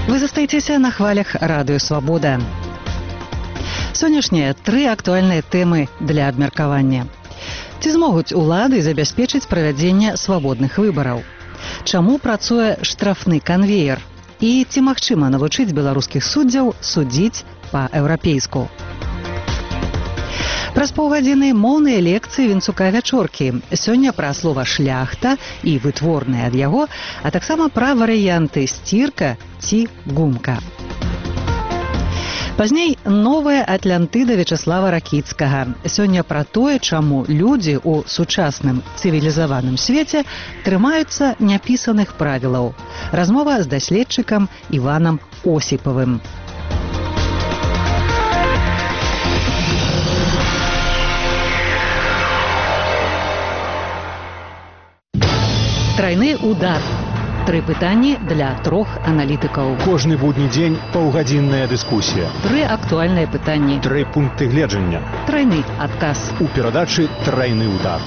Вы застаецеся на хвалях Радыё Свабода. Сённяшнія тры актуальныя тэмы для абмеркавання. Ці змогуць улады забяспечыць правядзенне свабодных выбараў? Чаму працуе штрафны канвеер? І ці магчыма навучыць беларускіх суддзяў судзіць па-еўрапейску? Праз паўгадзіны моўныя лекцыі Вінцука Вячоркі. Сёння пра слова «шляхта» і вытворныя ад яго, а таксама пра варыянты «сцірка» ці «гумка». Пазней новая Атлантыда Вячаслава Ракіцкага. Сёння пра тое, чаму людзі ў сучасным цывілізаваным свеце трымаюцца няпісаных правілаў. Размова з даследчыкам Іванам Осіпавым. Трайны удар. Тры пытанні для трох аналітыкаў. Кожны будні дзень паўгадзінная дыскусія. Тры актуальныя пытанні. Тры пункты гледжання. Трайны адказ. У перадачы «Трайны удар».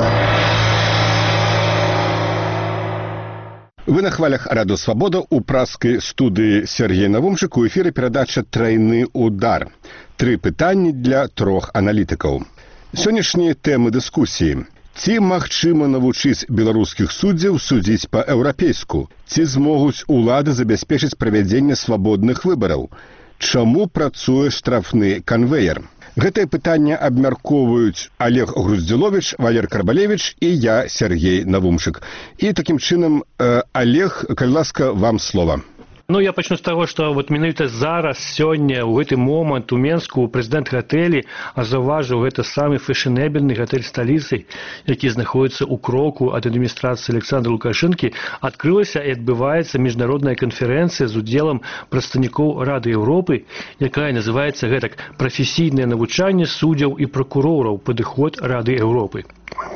Вы на хвалях Радыё Свабода у праскай студыі Сергей Навумчык. У эфіры перадача «Трайны удар». Тры пытанні для трох аналітыкаў. Сённяшнія тэмы дыскусіі. Ці магчыма навучыць беларускіх суддзяў судзіць па-еўрапейску? Ці змогуць улады забяспечыць правядзенне свабодных выбараў? Чаму працуе штрафны канвеер? Гэтае пытанне абмяркоўваюць Олег Груздзіловіч, Валер Карбалевіч і я, Сергей Навумчык. І такім чынам, Олег, калі ласка, вам слова. Ну, я пачну з таго, што вот менавіта зараз, сёння, у гэты момант у Менску прэзідэнт гатэлі заўважыў гэта самы фэшанэбельны гатэль сталіцы, які знаходіцца ў кроку ад адміністрацыі Александра Лукашэнкі. Адкрылася і адбываецца міжнародная канферэнцыя з удзелам прадстаўнікоў Рады Еўропы, якая называецца гэтак «Прафесійнае навучанне суддзяў і пракурораў. Падыход Рады Еўропы».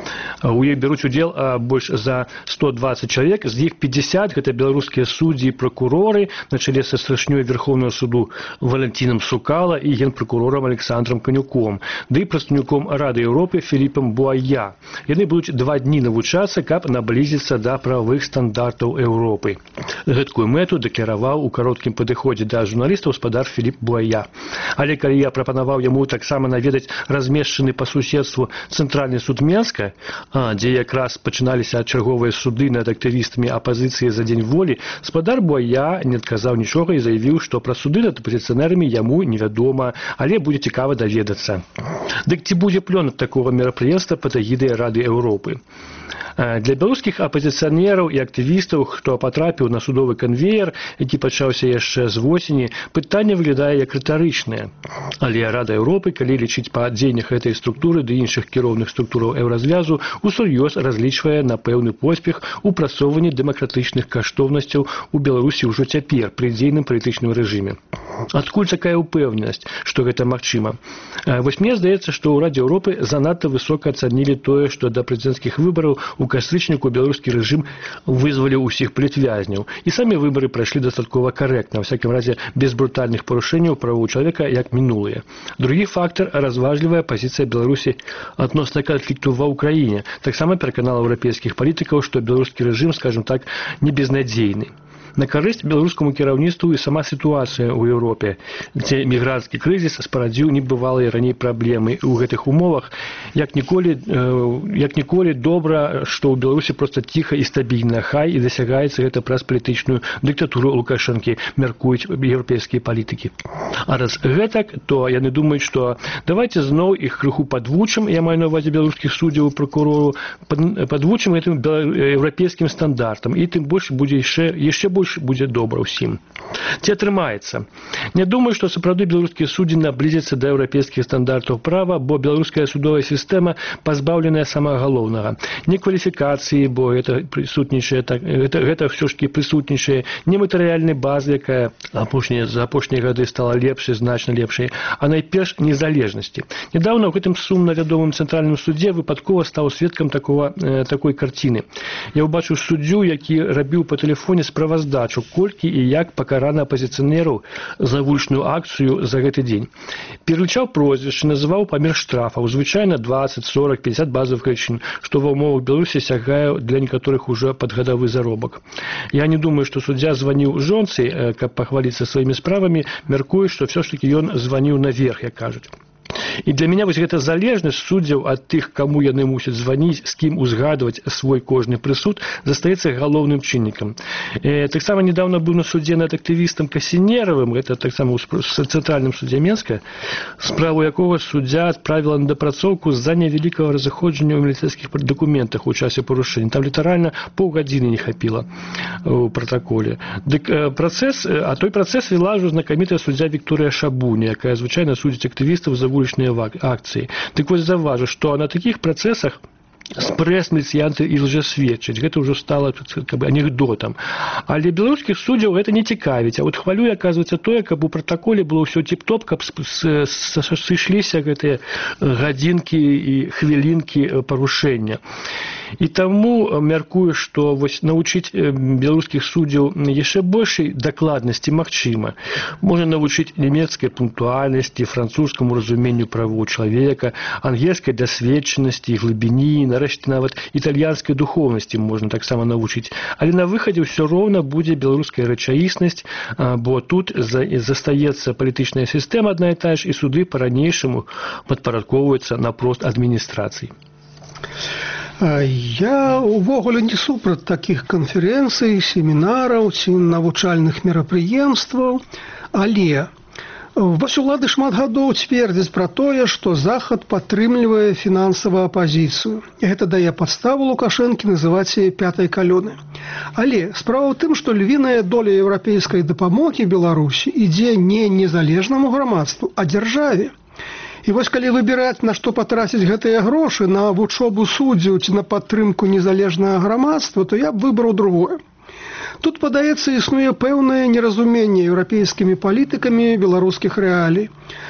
У ёй бяруць удзел больш за 120 чалавек, з іх 50 гэта беларускія суддзі і пракуроры на чале са старшынёй Верховнага суду Валентинам Сукала і генпракурорам Александром Канюком, ды і прадстаўніком Рады Еўропы Філіпам Буая. Яны будуць 2 дні навучацца, каб наблізіцца да правовых стандартаў Еўропы. Гэткую мэту дэклараваў у кароткім падыходзе да журналістаў гаспадар Філіп Буая. Але калі я прапанаваў яму таксама наведаць размешчаны па суседству цэнтральны суд Менска, дзе якраз пачыналіся чарговыя суды над актывістамі апазіцыі за дзень волі, гаспадар Буая не адказаў нічога і заявіў, што пра суды над апазіцыянерамі яму невядома, але будзе цікава даведацца. Дык ці будзе плён ад такога мерапрыемства пад эгідай Рады Еўропы? Для беларускіх апазіцыянераў і актывістаў, хто патрапіў на судовы канвеер, які пачаўся яшчэ з восені, пытанне выглядае як рытарычнае. Але Рада Еўропы, калі лічыць па дзеяннях гэтай структуры ды іншых кіроўных структураў еўразвязу, усур'ёз разлічвае на пэўны поспех у прасоўванні дэмакратычных каштоўнасцяў у Беларусі ўжо цяпер пры дзейным палітычным рэжыме. Адкуль такая ўпэўненасць, што гэта магчыма? Вось мне здаецца, што ў Радзе Еўропы занадта высока ацанілі тое, што да прэзідэнцкіх выбараў у кастрычніку беларускі рэжым вызваліў усіх палітвязняў. І самі выбары прайшлі дастаткова карэктна, ва всякім разе без брутальных парушэнняў правоў чалавека, як мінулыя. Другі фактар – разважлівая пазіцыя Беларусі адносна канфлікту ва ўкраіне. Таксама пераканала еўрапейскіх палітыкаў, што беларускі рэжым, скажем так, не безнадзейны. На карысць беларускаму кіраўніцтву і сама сітуацыя ў Еўропе, дзе мігранцкі крызіс спарадзіў небывалыя раней праблемы. У гэтых умовах як ніколі добра, што ў Беларусі проста ціха і стабільна, хай і дасягаецца гэта праз палітычную дыктатуру Лукашэнкі, мяркуюць еўрапейскія палітыкі. А раз гэтак, то яны думаюць, што давайце зноў іх крыху падвучым, я маю на ўвазе беларускіх суддзяў і пракурораў, падвучым гэтым еўрапейскім стандартам, і тым больш будзе яшчэ больш будзе добра ўсім. Ці атрымаецца? Не думаю, што сапраўды беларускія суддзі наблізяцца да еўрапейскіх стандартаў права, бо беларуская судовая сістэма пазбаўленая самага галоўнага. Не кваліфікацыі, бо гэта прысутнічае, гэта ўсё ж такі прысутнічае, не матэрыяльнай базы, якая за апошнія гады стала лепшай, значна лепшай, а найперш незалежнасці. Нядаўна ў гэтым сумна вядомым цэнтральным судзе выпадкова стаў сведкам такой карціны. Я ўбачыў суддзю, які рабіў па тэлефоне справаздачу здачу, колькі і як пакарана апазіцыянераў за вулічную акцыю за гэты дзень. Пералічаў прозвішчы, называў памер штрафаў, звычайна 20, 40, 50 базовых велічин, што ва ўмовах Беларусі сягае для некаторых уже падгадавы заробак. Я не думаю, што суддзя званіў жонцы, каб пахваліцца сваімі справамі, мяркую, што все ж таки ён званіў наверх, як кажуць. І для мяне вось гэта залежнасць суддзяў ад тых, каму яны мусяць званіць, з кім узгадваць свой кожны прысуд, застаецца галоўным чыннікам. Таксама недавно быў на судзе над актывістам Касінеравым, гэта таксама ў цэнтральным судзе Менска, справу якога суддзя адправіла на дапрацоўку з-за невялікага разыходжання ў міліцэйскіх дакументах у часе парушэння. Там літаральна паўгадзіны не хапіла ў пратаколе. Той працэс вела ўжо знакамітая суддзя Вікторыя Шабуня, якая звычайна судзіць актывістаў за вулічныя акцыі. Так вось заўважу, што на такіх працэсах спрэснуць янты і лжесведчыць. Гэта ўжо стала анекдотам. Але беларускіх суддзяў гэта не цікавіць. А вот хвалюе, аказваецца, тое, каб у пратаколе было ўсё тип-топ, каб сышліся гэтыя гадзінкі і хвілінкі парушэння. І таму мяркую, што вось навучыць беларускіх суддзяў яшчэ большай дакладнасці магчыма. Можна навучыць нямецкай пунктуальнасці, французскаму разуменню правоў чалавека, ангельскай дасведчанасці, глыбіні, нарэшце нават італьянскай духоўнасці можна таксама навучыць. Але на выхадзе ўсё роўна будзе беларуская рэчаіснасць, бо тут застаецца палітычная сістэма адна і тая ж, і суды па-ранейшаму падпарадкоўваюцца напрост адміністрацыі. Я увогуле не супраць такіх канферэнцый, семінараў ці навучальных мерапрыемстваў, але вось улады шмат гадоў цвердзяць пра тое, што Захад падтрымлівае фінансавую апазіцыю. І гэта дае падставу Лукашэнкі называць яе пятай калёнай. Але справа ў тым, што львіная доля еўрапейскай дапамогі Беларусі ідзе не незалежнаму грамадству, а дзяржаве. І вось калі выбіраць, на што патраціць гэтыя грошы, на вучобу суддзяў ці на падтрымку незалежнага грамадства, то я б выбраў другое. Тут, падаецца, існуе пэўнае неразуменне еўрапейскімі палітыкамі беларускіх рэалій.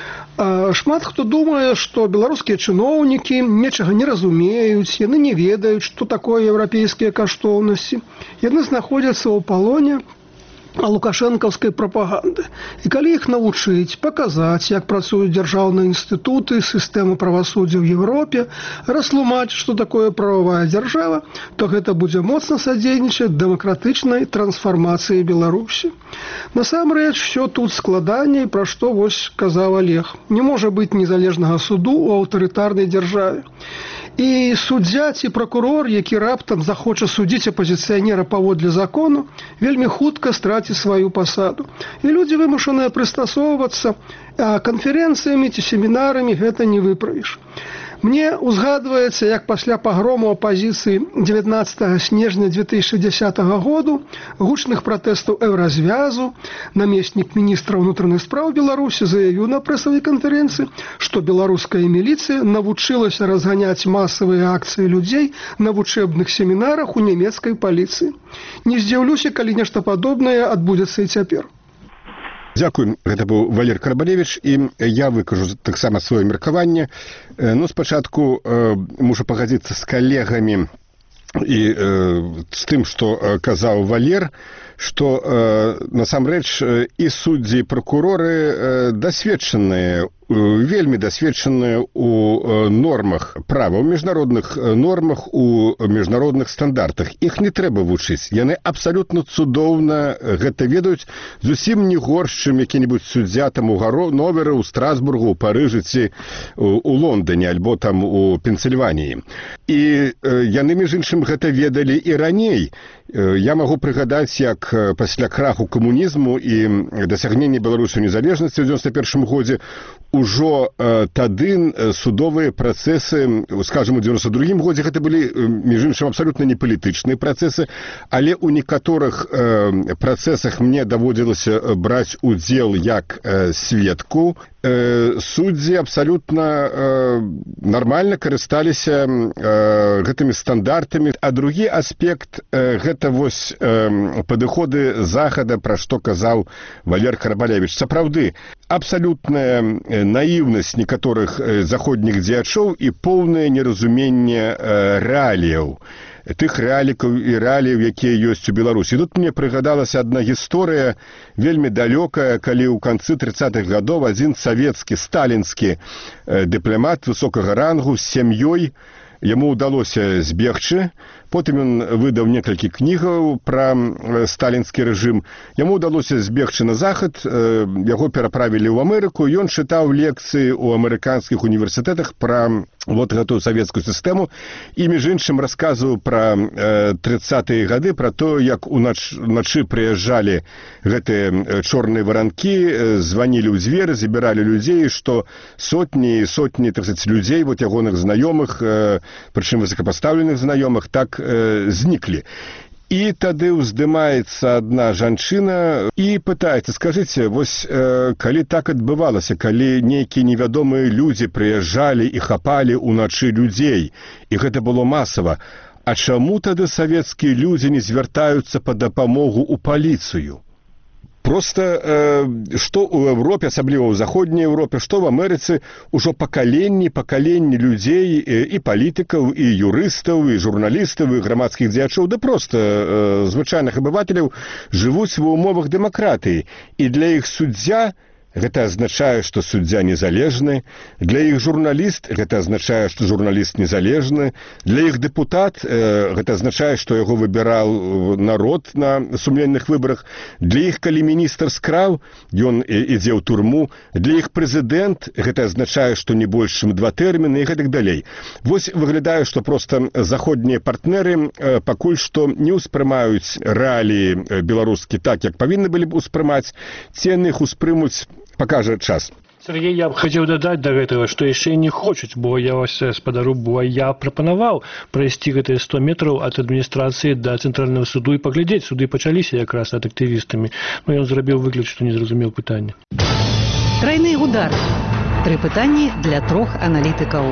Шмат хто думае, што беларускія чыноўнікі нечага не разумеюць, яны не ведаюць, што такое еўрапейскія каштоўнасці. Яны знаходзяцца ў палоне лукашэнкаўскай прапаганды. І калі іх навучыць, паказаць, як працуюць дзяржаўныя інстытуты, сістэмы правасуддзя ў Еўропе, растлумачыць, што такое прававая дзяржава, то гэта будзе моцна садзейнічаць дэмакратычнай трансфармацыі Беларусі. Насамрэч, усё тут складаней, пра што вось казаў Олег. Не можа быць незалежнага суду ў аўтарытарнай дзяржаве. І суддзя ці пракурор, які раптам захоча судзіць апазіцыянера паводле закону, вельмі хутка страціць сваю пасаду. І людзі вымушаныя прыстасоўвацца, а канферэнцыямі ці семінарамі гэта не выправіш. Мне узгадваецца, як пасля пагрому апазіцыі 19 снежня 2010 году, гучных пратэстаў Еўразвязу, намеснік міністра ўнутраных спраў Беларусі заявіў на прэсавай канферэнцыі, што беларуская міліцыя навучылася разганяць масавыя акцыі людзей на вучэбных семінарах у нямецкай паліцыі. Не здзіўлюся, калі нешта падобнае адбудзецца і цяпер. Дзякуй, гэта быў Валер Карбалевіч, і я выкажу таксама сваё меркаванне. Спачатку мушу пагадзіцца з калегамі і з тым, што казаў Валер, што насамрэч і суддзі, і пракуроры дасведчаныя, вельмі дасведчаныя ў нормах права, ў міжнародных нормах, у міжнародных стандартах. Іх не трэба вучыць. Яны абсалютна цудоўна гэта ведаюць, зусім не горш, чым які-небудзь суддзя там у Ганновері, у Страсбургу, у Парыжы ці у Лондоне, альбо там у Пенсільваніі. І яны, між іншым, гэта ведалі і раней. Я магу прыгадаць, як пасля краху камунізму і дасягнення Беларусі незалежнасці ў 91 годзе ужо тады судовыя працэсы, скажем, у 92 годзе гэта былі, між іншым, абсалютна не палітычныя працэсы, але ў некаторых працэсах мне даводзілася браць удзел як сведку. Суддзі абсалютна нармальна карысталіся гэтымі стандартамі. А другі аспект – гэта вось падыходы Захада, пра што казаў Валер Карбалевіч. Сапраўды, абсалютная наіўнасць некаторых заходніх дзеячоў і поўнае неразуменне рэаліяў. тых рэалікаў і рэаліяў, якія ёсць у Беларусі. Тут мне прыгадалася адна гісторыя вельмі далёкая, калі ў канцы 30-х гадоў адзін савецкі, сталінскі дыпламат высокага рангу з сям'ёй, яму ўдалося збегчы, потым ён выдаў некалькі кнігаў пра сталінскі рэжым. Яму ўдалося збегчы на захад, яго пераправілі ў Амерыку, ён чытаў лекцыі ў амерыканскіх універсітэтах пра вот гэтую савецкую сістэму і, між іншым, расказваў пра 30-е гады, пра то, як уначы прыязджалі гэтыя чорныя варанкі, званілі ў дзверы, забіралі людзей, што сотні і сотні, так сказаць, людзей, вот ягоных знаёмых, прычым высокапастаўленых знаёмых, так зніклі. І тады ўздымаецца адна жанчына і пытаецца, скажыце, вось калі так адбывалася, калі нейкія невядомыя людзі прыязджалі і хапалі ўначы людзей, і гэта было масава, а чаму тады савецкія людзі не звяртаюцца па дапамогу ў паліцыю? Просто што ў Европе, асабліва ў заходняй Европе, што в Амерыцы, ужо пакаленні людзей і палітыкаў, і юрыстаў, і журналістаў, і грамадскіх дзеячоў, да проста звычайных абывателяў жывуць ва ўмовах дэмакратыі. І для іх суддзя гэта азначае, што суддзя незалежны, для іх журналіст гэта азначае, што журналіст незалежны, для іх дэпутат гэта азначае, што яго выбіраў народ на сумленных выбарах, для іх, калі міністр скраў, ён ідзе ў турму, для іх прэзідэнт гэта азначае, што не больш чым 2 тэрміны і гэтак далей. Вось выглядае, што проста заходнія партнеры пакуль што не ўспрымаюць рэаліі беларускі так, як павінны былі б успрымаць, ці яны іх успрымуць, пакажа час. Сергей, я б хацеў дадаць да гэтага, што яшчэ не хочуць, бо я вас спадару, бо я прапанаваў прайсці гэтыя 100 метраў ад адміністрацыі да цэнтральнага суду і паглядзець. Суды пачаліся якраз ад актывістамі. Но ён зрабіў выгляд, што не зразумеў пытання. Трайны удар. 3 пытанні для 3 аналітыкаў.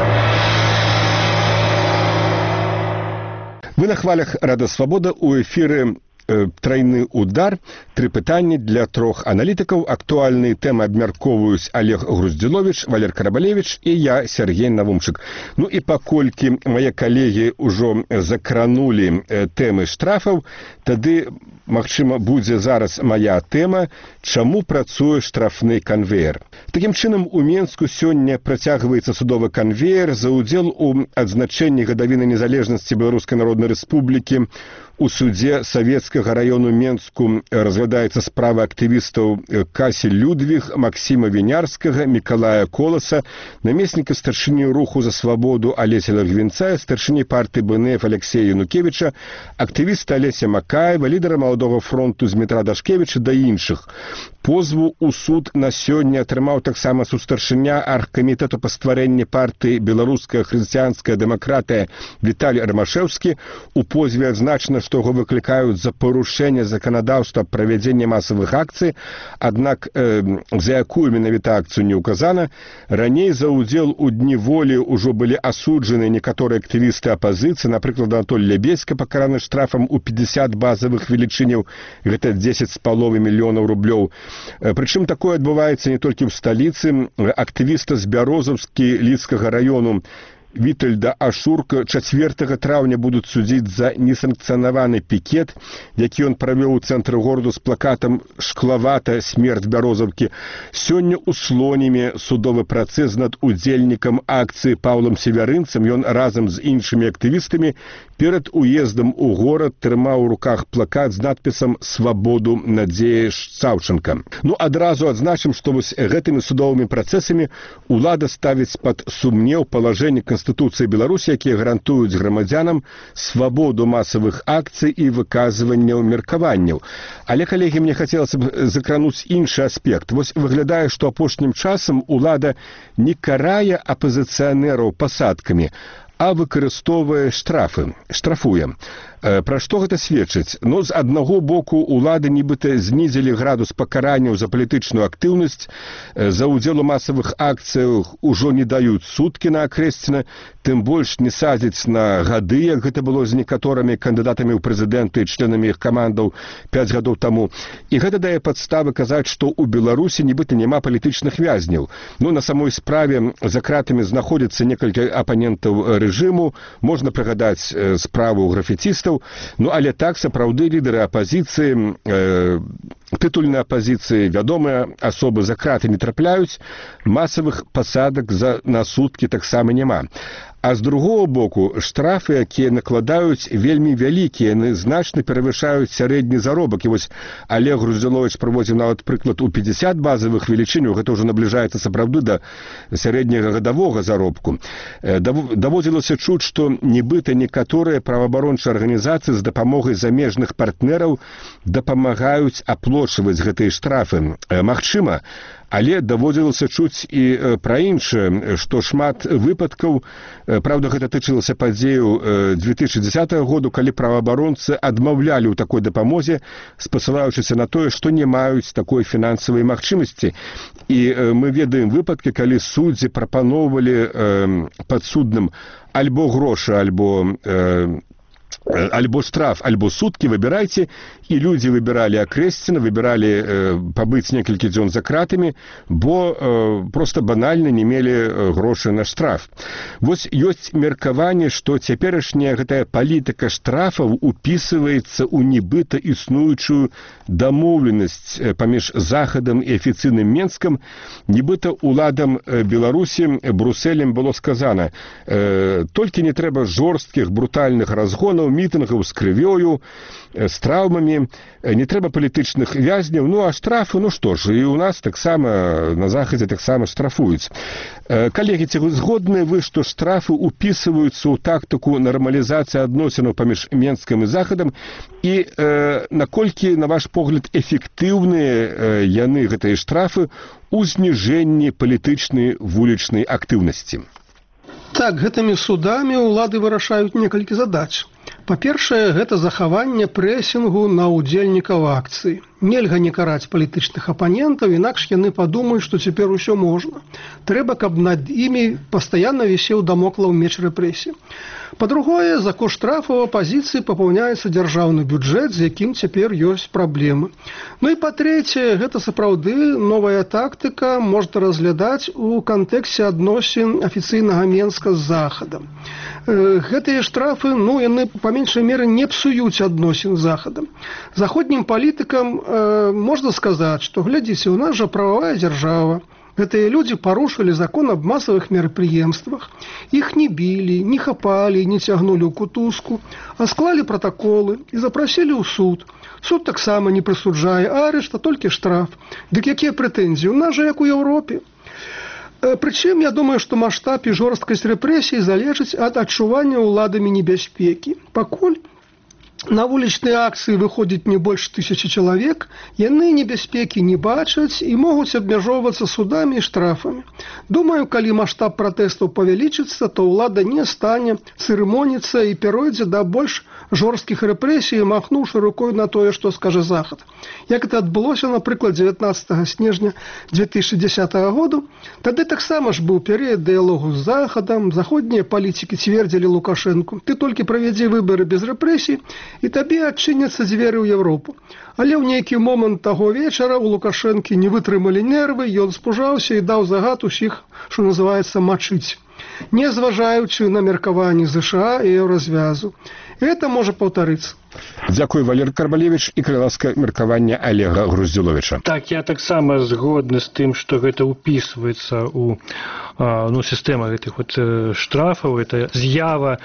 Вы на хвалях Рада Свабода, у эфіры «Трайны удар». 3 пытанні для 3 аналітыкаў. Актуальныя тэмы абмяркоўваюць Олег Груздзіловіч, Валер Карабалевіч і я, Сергей Навумчык. Ну і паколькі мае калегі ўжо закранулі тэмы штрафаў, тады, магчыма, будзе зараз мая тэма «Чаму працуе штрафны канвеер?». Такім чынам, у Менску сёння працягваецца судовы канвеер за ўдзел у адзначэнні гадавіны незалежнасці Беларускай Народнай Рэспублікі. У судзе Савецкага раёну Менску разглядаецца справа актывістаў Касі Людвіг, Максіма Вінярскага, Мікалая Коласа, намесніка старшыні руху за свабоду Алеся Лагвінца, старшыні партыі БНФ Алексея Янукевіча, актывіста Алеся Макаева, лідара Маладога фронту Змітра Дашкевіча да іншых. Позву ў суд на сёння атрымаў таксама сустаршыня аргкамітэту па стварэнні партыі «Беларуская хрысціянская дэмакратыя» Віталій Рамашэўскі. У позве адзначана, што яго выклікаюць за парушэнне заканадаўства правядзення масавых акцый, аднак за якую менавіта акцыю не ўказана. Раней за ўдзел у дні волі ўжо былі асуджаны некаторыя актывісты апазіцыі, напрыклад, Анатоль Лябеська пакараны штрафам у 50 базавых велічыняў, гэта 10,5 мільёнаў рублёў. Прычым такое адбываецца не толькі ў сталіцы. Актывіста з Бярозаўскі Лідскага раёну Вітальда Ашурка 4 траўня будуць судзіць за несанкцыянаваны пікет, які ён правёў у цэнтры гораду з плакатам «Шклавата смерць Бярозаўкі». Сёння ў Слоніме судовы працэс над удзельнікам акцыі Паўлам Севярынцам. Ён разам з іншымі актывістамі перад уездам у горад трымаў у руках плакат з надпісам «Свабоду Надзея Саўчанка». Ну, адразу адзначым, што вось гэтымі судовымі працэсамі ўлада ставіць пад сумнеў палажэнне Канстытуцыі Беларусі, якія гарантуюць грамадзянам свабоду масавых акцый і выказванняў меркаванняў. Але, калегі, мне хацелася б закрануць іншы аспект. Вось выглядае, што апошнім часам улада не карае апазіцыянераў пасадкамі, а выкарыстоўвае штрафуе. Пра што гэта сведчыць? Ну, з аднаго боку, улады нібыта знізілі градус пакаранняў за палітычную актыўнасць, за ўдзел у масавых акцыях ужо не даюць суткі на акрэсціна, тым больш не садзяць на гады, як гэта было з некаторымі кандыдатамі ў прэзідэнты і членамі іх камандаў 5 гадоў таму. І гэта дае падставы казаць, што ў Беларусі нібыта няма палітычных вязняў. Ну, на самой справе за кратамі знаходзяцца некалькі апанентаў рэжыму, рэжыму, можна прыгадаць справу графіцістаў, ну але так сапраўды лідары апазіцыі, тытульнай апазіцыі, вядомыя асобы за краты не трапляюць, масавых пасадак на суткі таксама няма. А з другого боку, штрафы, якія накладаюць, вельмі вялікія, яны значна перавышаюць сярэдні заробак. І вось Олег Груздзіловіч прыводзіў нават прыклад у 50 базавых велічыню, гэта ўжо набліжаецца сапраўды да сярэдняга гадавога заробку. Даводзілася чуць, што нібыта некаторыя праваабарончыя арганізацыі з дапамогай замежных партнераў дапамагаюць аплочваць гэтыя штрафы. Магчыма, але даводзілася чуць і пра іншае, што шмат выпадкаў, правда, гэта тычылася падзею 2010 году, калі праваабаронцы адмаўлялі ў такой дапамозе, спасылаючыся на тое, што не маюць такой фінансавай магчымасці. І мы ведаем выпадкі, калі суддзі прапаноўвалі падсудным альбо грошы, альбо штраф, альбо суткі, выбірайце, і людзі выбіралі акрэсціна, выбіралі пабыць некалькі дзён за кратамі, бо проста банальна не мелі грошы на штраф. Вось ёсць меркаванне, што цяперашняя гэтая палітыка штрафаў упісваецца ў нібыта існуючую дамоўленасць паміж Захадам і афіцыйным Менскам, нібыта уладам Беларусі Брусэлем было сказана: толькі не трэба жорсткіх, брутальных разгонаў, мітынгаў з крывёю, з траўмамі, не трэба палітычных вязняў, ну а штрафы, ну што ж, і ў нас таксама, на Захадзе таксама штрафуюць. Калегі, ці згодныя вы, што штрафы упісваюцца ў тактыку нармалізацыі адносінаў паміж Менскам і Захадам, і наколькі, на ваш погляд, эфектыўныя яны, гэтыя штрафы, у зніжэнні палітычнай вулічнай актыўнасці? Так, гэтымі судамі ўлады вырашаюць некалькі задач. Па-першае, гэта захаванне прэсінгу на ўдзельнікаў акцыі. Нельга не караць палітычных апанентаў, інакш яны падумаюць, што цяпер усё можна. Трэба, каб над імі пастаянна вісеў дамоклаў меч рэпрэсій. Па-другое, за кошт штрафаў апазіцыі папаўняецца дзяржаўны бюджэт, з якім цяпер ёсць праблемы. Ну і па-трэцяе, гэта сапраўды новая тактыка можна разглядаць у кантэксце адносін афіцыйнага Менска з Захадам. Гэтыя штрафы, ну, яны па меншай меры не псуюць адносін з Захадам. Заходнім палітыкам можна сказаць, што, глядзіце, у нас жа прававая дзяржава. Гэтыя людзі парушылі закон аб масавых мерапрыемствах. Іх не білі, не хапалі, не цягнулі ў кутузку, а склалі пратаколы і запрасілі ў суд. Суд таксама не прысуджае арышт, а толькі штраф. Дык якія прэтэнзіі? У нас жа як у Еўропе. Прычым, я думаю, што маштаб і жорсткасць рэпрэсій залежыць ад адчування ўладамі небяспекі. Пакуль на вулічныя акцыі выходзіць не больш 1000 чалавек, яны небяспекі не бачаць і могуць абмяжоўвацца судамі і штрафамі. Думаю, калі маштаб пратэстаў павялічыцца, то ўлада не стане цырымоніцца і перайдзе да больш жорсткіх рэпрэсій, махнуўшы рукой на тое, што скажа Захад. Як это адбылося, напрыклад, 19 снежня 2010 году, тады таксама ж быў перыяд дыялогу з Захадам, заходнія палітыкі цвердзілі Лукашэнку: ты толькі правядзі выбары без рэпрэсій, і табе адчыняцца дзверы ў Еўропу. Але ў нейкі момант таго вечара у Лукашэнкі не вытрымалі нервы, ён спужаўся і даў загад усіх, што называецца, мачыць, не зважаючы на меркаванні ЗША і еўразвязу. Гэта можа паўтарыцца. Дзякуй, Валерый Карбалевич, і калі ласка, меркаванне Олега Груздзіловіча. Так, я таксама згодны з тым, што гэта ўпісваецца ў сістэма гэтых штрафаў. Это з'ява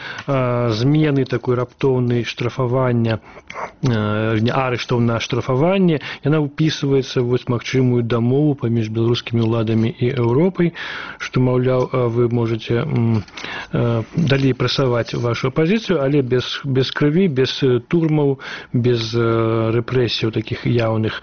змены такой раптоўнай штрафавання, арыштаў на штрафаванне. Яна ўпісваецца в магчымую дамову паміж беларускімі ўладамі і Еўропай, што, маўляў, вы можаце далей прасаваць вашу апазіцыю, але без крыві, без турмаў, без рэпрэсіяў такіх яўных.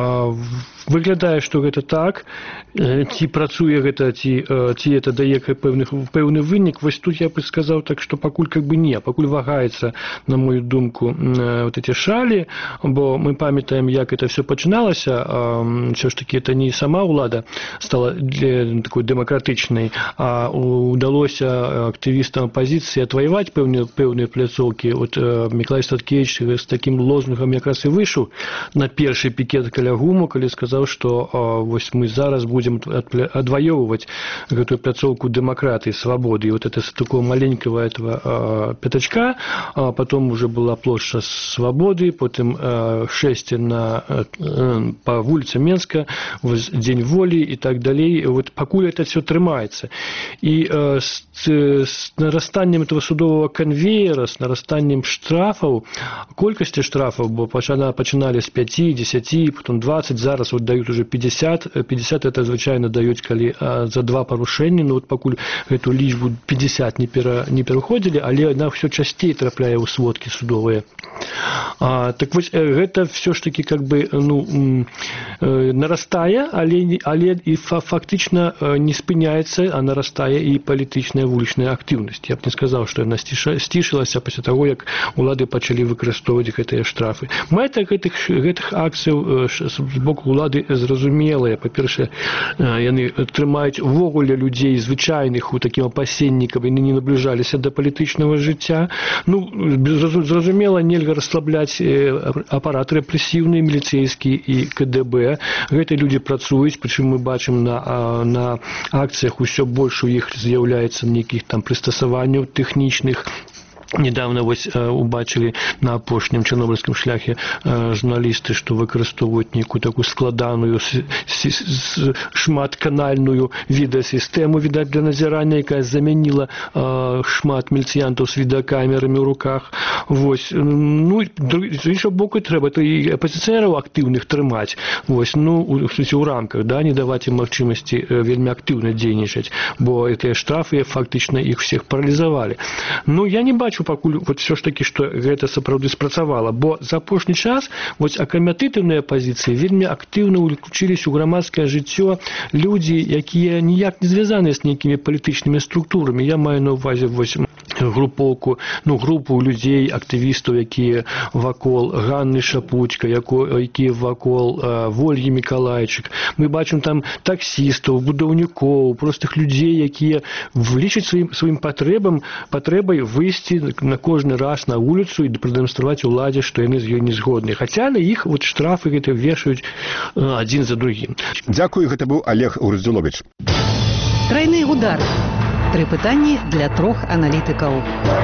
Выглядае, што гэта так. Ці працуе гэта, ці это дае пэўны вынік. Вось тут я бы сказаў так, што пакуль как бы не. Пакуль вагаецца, на мою думку, вот эти шалі, бо мы памятаем, як это все пачыналася. Все ж таки, это не сама ўлада стала такой дэмакратычнай, а удалося актывістам апазіцыі атваяваць пэўныя пляцоўкі. Вот Миколай Статкевич Міцкевіч з такім лозунгам якраз і выйшаў на першы пікет каля ГУМу, калі сказаў, што вось мы зараз будзем адваёўваць гэтую пляцоўку дэмакратыі, свабоды. И вот это с такого маленького этого пятачка, потом уже была площадь свободы, потом шествие по улице Менска, День воли и так далее. Вот покуль это все трымается. И с нарастанием этого судового конвейера, с нарастанием штрафов, колькости штрафов, бо починали с 5, 10, потом 20, зараз вот дают уже 50. 50 это звычайно дают, коли за 2 порушения, но вот покуль эту лічбу 50 не пераходзілі, але она все часцей трапляе ў сводкі судовыя. Так вось гэта все ж таки как бы нарастае, але і фактычна не спыняецца, а нарастае і палітычная вулічная актыўнасць. Я б не сказаў, што яна сцішылася пасля таго, як улады пачалі выкарыстоўваць гэтыя штрафы. Мэта гэтых акцыяў з боку улады зразумелая. Па-першае, яны трымаюць увогуле людзей звычайных у такім апасенні, каб яны не набліжаліся да палітычнага жыцця. Зразумела, нельга расслабляць апарат рэпрэсіўны, міліцейскі і КДБ. Гэтыя людзі працуюць, прычым мы бачым на акцыях усё больш у іх з'яўляецца нейкіх там прыстасаванняў тэхнічных. Недавно вось убачили на апошнім чарнобыльскім шляхе журналісты, што выкарыстоўваюць нейкую такую складаную шматканальную відэасістэму, відаць, для назірання, якая замяніла шмат міліцыянтаў з відэакамерамі ў руках. Вось. Ну, з іншого боку, трэба і апазіцыянераў актыўных трымаць. Вось, у рамках, да, не даваць ім магчымасці вельмі актыўна дзейнічаць, бо гэтыя штрафы фактычна іх всех паралізавалі. Я не бачу пакуль вот все ж таки, што гэта сапраўды спрацавала, бо за апошні час вось акамятытыўныя пазіцыі вельмі актыўна ўключыліся ў грамадскае жыццё людзі, якія ніяк не звязаныя з нейкімі палітычнымі структурамі. Я маю на ўвазе вось групоўку, групу людзей, актывістаў, якія вакол Ганны Шапуцька, якія вакол Вольгі Мікалайчык. Мы бачым там таксістаў, будаўнікоў, простых людзей, якія лічаць сваім патрэбай выйсці на кожны раз на вуліцу і прадэманстраваць уладзе, што яны з ёй не згодныя. Хаця на іх вот штрафы гэта вешаюць адзін за другім. Дзякую, гэта быў Олег Гурдзюловіч. Тройны удар. 3 пытанні для 3 аналітыкаў.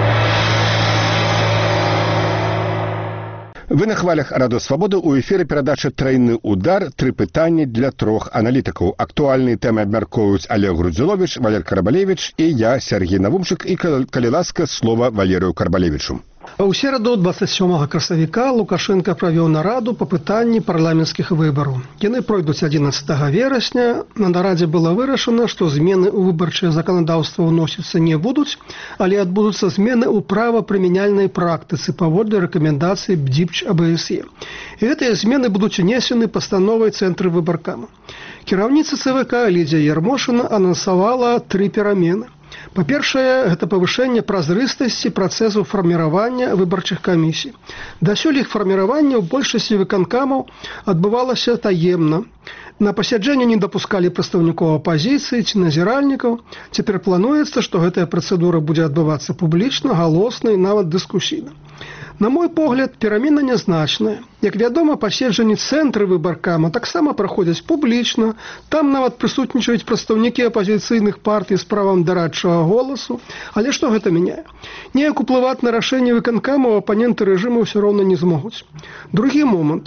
Вы на хвалях Радыё Свабода, у эфіры перадача «Тройны удар», 3 пытанні для 3 аналітыкаў. Актуальныя тэмы абмяркоўваюць Олег Гурдзюловіч, Валер Карбалевіч і я, Сергей Навумчык, і, калі ласка, слова Валерыю Карбалевічу. У сераду 27 красавіка Лукашенко правёў нараду па пытанні парламенцкіх выбараў. Яны пройдуць 11 верасня. На нарадзе было вырашана, што змены ў выбарчае заканадаўства ўносіцца не будуць, але адбудуцца змены ў правапрымяняльнай практыцы паводле рэкамендацый БДИПЧ АБСЕ. І гэтыя змены будуць унесены пастановай Цэнтры выбаркама. Кіраўніца ЦВК Лідзія Ярмошына анансавала 3 перамены. Па-першае, гэта павышэнне празрыстасці працэсу фарміравання выбарчых камісій. Дасюль іх фарміраванне ў большасці выканкамаў адбывалася таемна. На пасяджэнне не дапускалі прадстаўнікоў апазіцыі ці назіральнікаў. Цяпер плануецца, што гэтая працэдура будзе адбывацца публічна, галосна і нават дыскусійна. На мой погляд, перамена нязначная. Як вядома, паседжанні Цэнтры выбаркама таксама праходзяць публічна. Там нават прысутнічаюць прадстаўнікі апазіцыйных партый з правам дарадчага голасу. Але што гэта мяняе? Неяк уплываць на рашэнне выканкамаў апаненты рэжыму ўсё роўна не змогуць. Другі момант.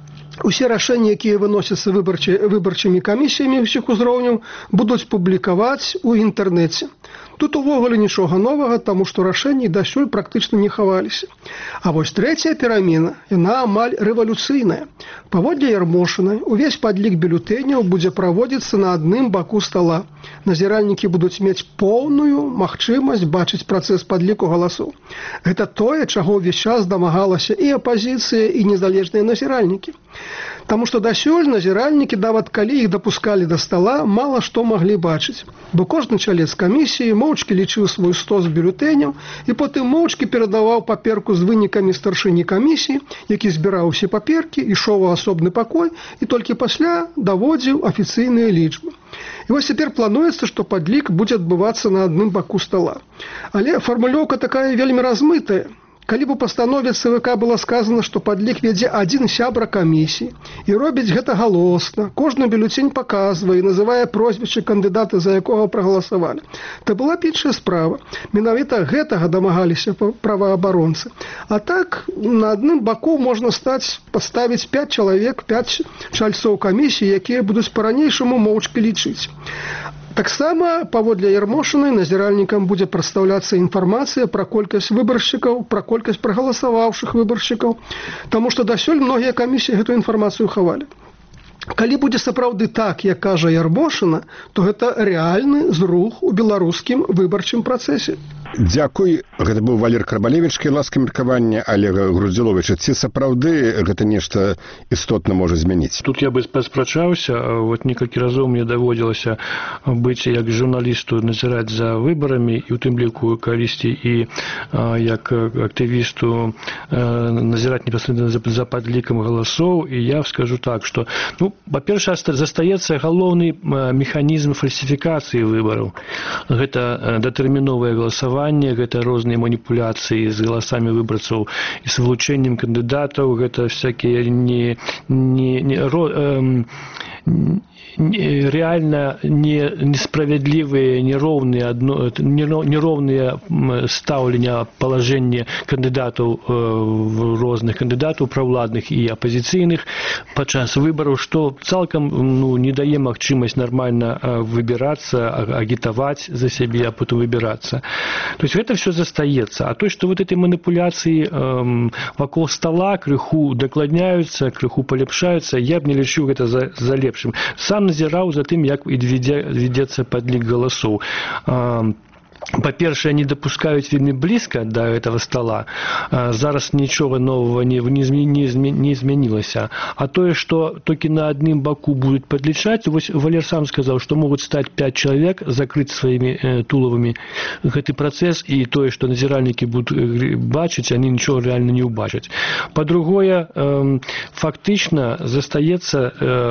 Усе рашэнні, якія выносяцца выбарчымі камісіямі ўсіх узроўняў, будуць публікаваць у інтэрнэце. Тут увогуле нічога новага, таму што рашэнні дасюль практычна не хаваліся. А вось трэцяя перамена, яна амаль рэвалюцыйная. Паводле Ярмошынай, увесь падлік бюлетэняў будзе праводзіцца на адным баку стала. Назіральнікі будуць мець поўную магчымасць бачыць працэс падліку галасоў. Гэта тое, чаго ўвесь час дамагалася і апазіцыя, і незалежныя назіральнікі. Таму што дасюль назіральнікі, нават калі іх дапускалі да стала, мала што маглі бачыць. Бо кожны чалец камісіі моўчкі лічыў свой стос бюлетэняў і потым моўчкі перадаваў паперку з вынікамі старшыні камісіі, які збіраў усе паперкі, ішоў у асобны пакой і толькі пасля даводзіў афіцыйныя лічбы. І вось цяпер плануецца, што падлік будзе адбывацца на адным баку стала. Але фармулёўка такая вельмі размытая. калі б у пастанове ЦВК было сказано, што падлік вядзе адзін сябра камісіі і робіць гэта галосна, кожны бюлетень паказвае і называе прозвішча кандыдата, за якога прагаласавалі, то была б іншая справа. Менавіта гэтага дамагаліся праваабаронцы. А так, на адным баку можна паставіць 5 чалавек, 5 чальцоў камісіі, якія будуць па-ранейшаму моўчкі лічыць. Таксама, паводле Ярмошынай, назіральнікам будзе прадстаўляцца інфармацыя пра колькасць выбаршчыкаў, пра колькасць прагаласаваўшых выбаршчыкаў, таму што дасюль многія камісіі гэтую інфармацыю хавалі. Калі будзе сапраўды так, як кажа Ярмошына, то гэта рэальны зрух у беларускім выбарчым працэсе. Дзякуй. Гэта быў Валер Карбалевічкі, ласка меркавання Олега Груздзіловіча. Ці сапраўды гэта нешта істотна можа змяніць? Тут я бы паспрачаўся. Вот некалькі разоў мне даводзілася быць як журналісту назіраць за выбарамі, і ў тым ліку калісьці і як актывісту назіраць непасрэдна за падлікам галасоў. І я скажу так, што, па-першае, застаецца галоўны механізм фальсіфікацыі выбараў. Гэта датэрміновае галасаванне, гэта розныя маніпуляцыі з галасамі выбарцаў і з вылучэннем кандыдатаў, гэта всякія реально несправедливые, неровные ставления положения кандидатов, разных кандидатов, правладных и оппозиционных подчас выборов, что цалком не дае магчымасць нормально выбираться, агитовать за себе, а потом выбираться. То есть это все застаецца. А то, что вот эти манипуляции вокруг стола крыху докладняются, крыху полепшаются, я б не лічыў гэта за лепшым. Сам назіраў за тым, як вядзецца падлік галасоў. Па-першае, не дапускаюць вельмі блізка да гэтага стола. Зараз нічога нового не змянілася. А тое, што толькі на адным баку будуць падлічаць, вось Валер сам сказаў, што могуць стаць 5 чалавек, закрыць сваімі тулавамі гэты працэс, і тое, што назіральнікі будуць бачыць, они нічога рэальна не ўбачаць. Па-другое, фактычна застаецца,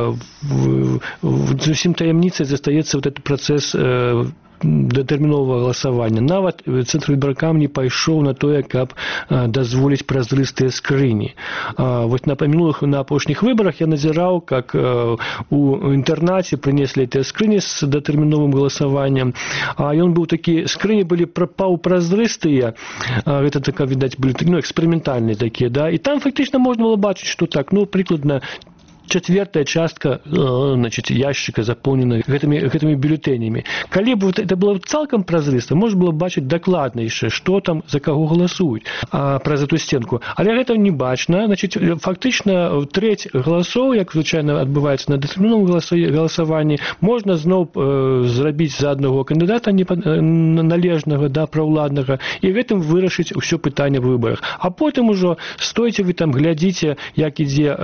зусім таямніцай застаецца вот этот працэс датэрміновага галасавання. Нават Цэнтр выбаркам не пайшоў на тое, каб дазволіць празрыстыя скрыні. Вот на апошніх выбарах я назіраў, как у інтэрнаце прынеслі гэтыя скрыні з датэрміновым галасаваннем, а ён быў такі, скрыні былі паўпразрыстыя, гэта така, відаць, былі эксперыментальныя такія, да, і там фактычна можна было бачыць, што так, прыкладна четвертая частка, значит, ящика заполнена гэтымі бюллетенями. Калі б это было цалкам празрыста, можна было бачыць дакладна яшчэ, што там, за каго галасуюць праз эту стенку. Але гэта не бачна. Значит, фактычна трэць галасоў, як звычайна адбываецца на датэрміновым галасаванні, можна зноў зрабіць за аднаго кандыдата належнага, да, праўладнага, і гэтым вырашыць усё пытанне в выбарах. А потым ужо стойце вы там, глядзіце, як ідзе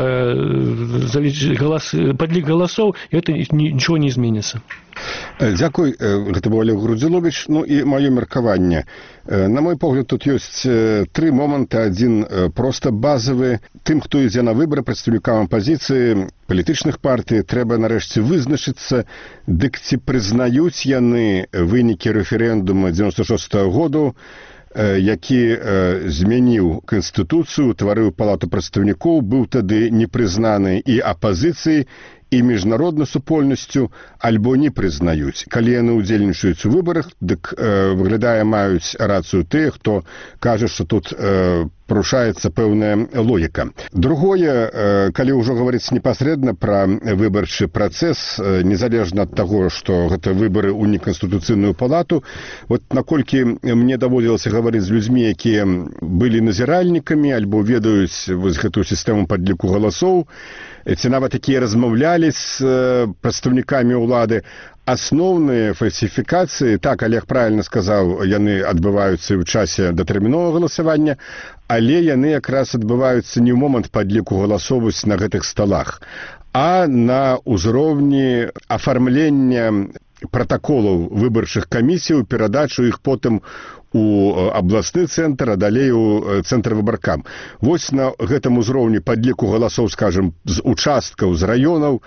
падлік галасоў, гэта нічого не зменіцца. Дзякуй. Гэта быў Олег Груздзіловіч. І маё меркаванне. На мой погляд, тут ёсць 3 моманты. Адзін проста базавы. Тым, хто ідзе на выбары, прадстаўнікам апазіцыі, палітычных партый, трэба нарэшце вызначыцца, дык ці прызнаюць яны вынікі рэферэндума 96-го году, які змяніў Канстытуцыю, утварыў Палату прадстаўнікоў, быў тады непрызнаны і апазіцыяй, і міжнароднай супольнасцю, альбо не прызнаюць. Калі яны ўдзельнічаюць у выбарах, дык выглядае, маюць рацыю тыя, хто кажа, што тут парушаецца пэўная логіка. Другое, калі ўжо гаварыць непасрэдна пра выбарчы працэс, незалежна ад таго, што гэта выбары ў неканстытуцыйную палату, вот наколькі мне даводзілася гаварыць з людзьмі, якія былі назіральнікамі, альбо ведаюць гэтую сістэму падліку галасоў, ці нават такія размаўлялі з прадстаўнікамі ўлады, асноўныя фальсіфікацыі, так, Олег правильно сказаў, яны адбываюцца ў часе датэрміновага галасавання, але яны якраз адбываюцца не ў момант падліку галасоў на гэтых сталах, а на ўзроўні афармлення пратаколаў выбарчых камісій, перадачу іх потым у абласны цэнтр, а далей у цэнтр выбаркам. Вось на гэтым узроўні падліку галасоў, скажем, з участкаў, з раёнаў,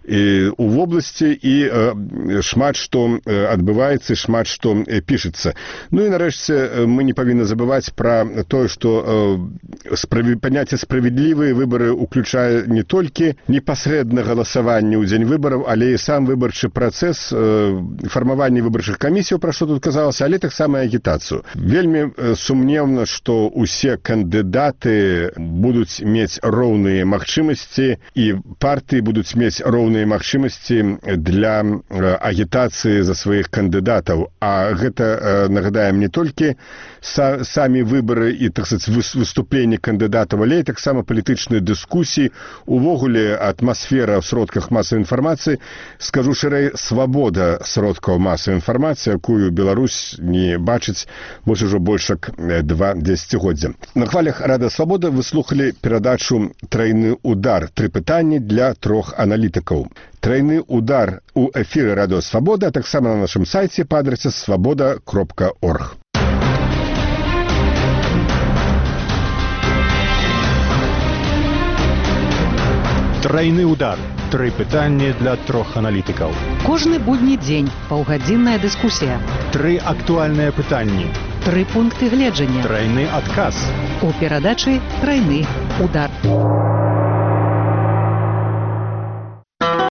у вобласці, і шмат што адбываецца, шмат што пішацца. Ну і нарэшце мы не павінны забываць пра тое, што паняцце справядлівыя выбары ўключае не толькі непасрэдна галасаванне ў дзень выбараў, але і сам выбарчы працэс, фармаванне выбарчых камісій, пра што тут казалася, але таксама і агітацыю. Вельмі сумнеўна, што ўсе кандыдаты будуць мець роўныя магчымасці, і партыі будуць мець роўныя магчымасці для агітацыі за сваіх кандыдатаў. А гэта, нагадаем, не толькі самі выбары і, так сказаць, выступленні кандыдатаў, але і таксама палітычныя дыскусіі, увогуле атмасфера ў сродках масавай інфармацыі, скажу шырэй, свабода сродкаў масавай інфармацыі, якую Беларусь не бачыць вось ужо больш як 2 дзесяцігоддзя. На хвалях Рада Свабода вы слухалі перадачу «Трайны удар». 3 пытанні для 3 аналітыкаў. «Трайны удар» у эфіры Радио Свабода, а таксама на нашым сайце па адрасе свабода.орг. Трайны удар. 3 пытанні для 3 аналітыкаў. Кожны будні дзень паўгадзінная дыскусія. 3 актуальныя пытанні. 3 пункты гледжання. Трайны адказ. У перадачы «Трайны удар».